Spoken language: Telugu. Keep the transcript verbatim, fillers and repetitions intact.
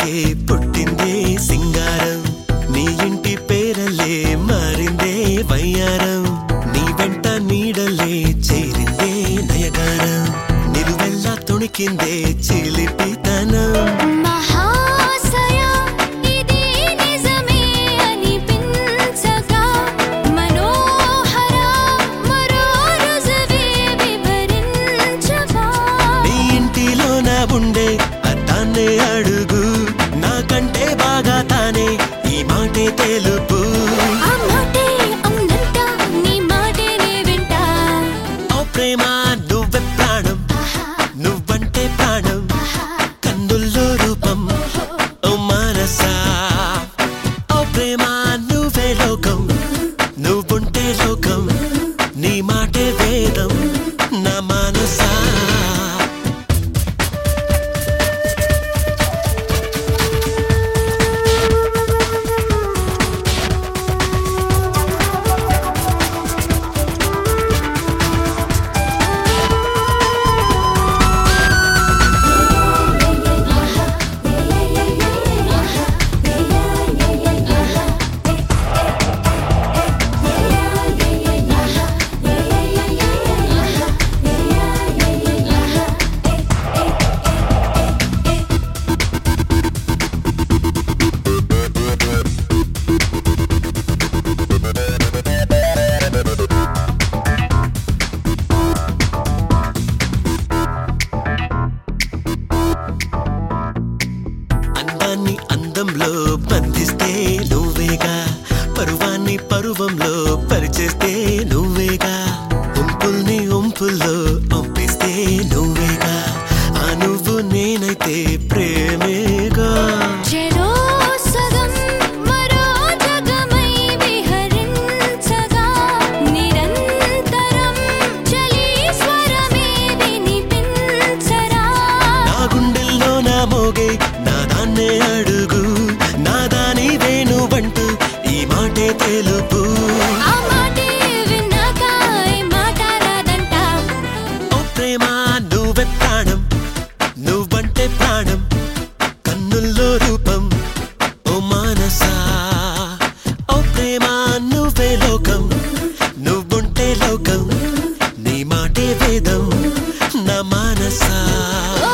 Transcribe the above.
నీకే పుట్టిందే సింగారం నీ ఇంటి పేరలే మారిందే వయ్యారం నీ వెంట నీడలే చేరిందే నయగారం నిలువెల్లా తొణికిందే చిలిపితనం ఉండే అతానే అడుగు నాకంటే బాగా తానే ఈ మాటే తెలుపు ఆ మాటే అవునంట నీ మాటే నే వింటా ఓ ప్రేమ నువ్వే ప్రాణం నువ్వంటే ప్రాణం కన్నుల్లో రూపం ఓ మనసా ఓ ప్రేమ నువ్వే లోకం నువ్వుంటే లోకం నీ మాటే వేదం నా మనసా అందాన్ని అందంలో బంధిస్తే నువ్వేగా పరువాన్ని పరువంలో పరిచేస్తే నువ్వేగా ఉంపుల్ని ఉంపుల్లో పంపిస్తే నువ్వేగా ఆ నువ్వు నేనైతే ప్రేమేగా చెరో సగం మరో జగమై విహరించగా నిరంతరం చలి స్వరమే వినిపించరా నా గుండెల్లో నా మోగే నాదాన్నే అడుగు నాదాని వేణువంటూ ఈ మాటే తెలుపు ఆ మాటే విన్నాక ఈ మాట రాదంట ఓ ప్రేమ నువ్వే ప్రాణం నువ్వంటే ప్రాణం కన్నుల్లో రూపం ఓ మనసా ఓ ప్రేమ నువ్వే లోకం నువ్వుంటే లోకం నీ మాటే వేదం నా మనసా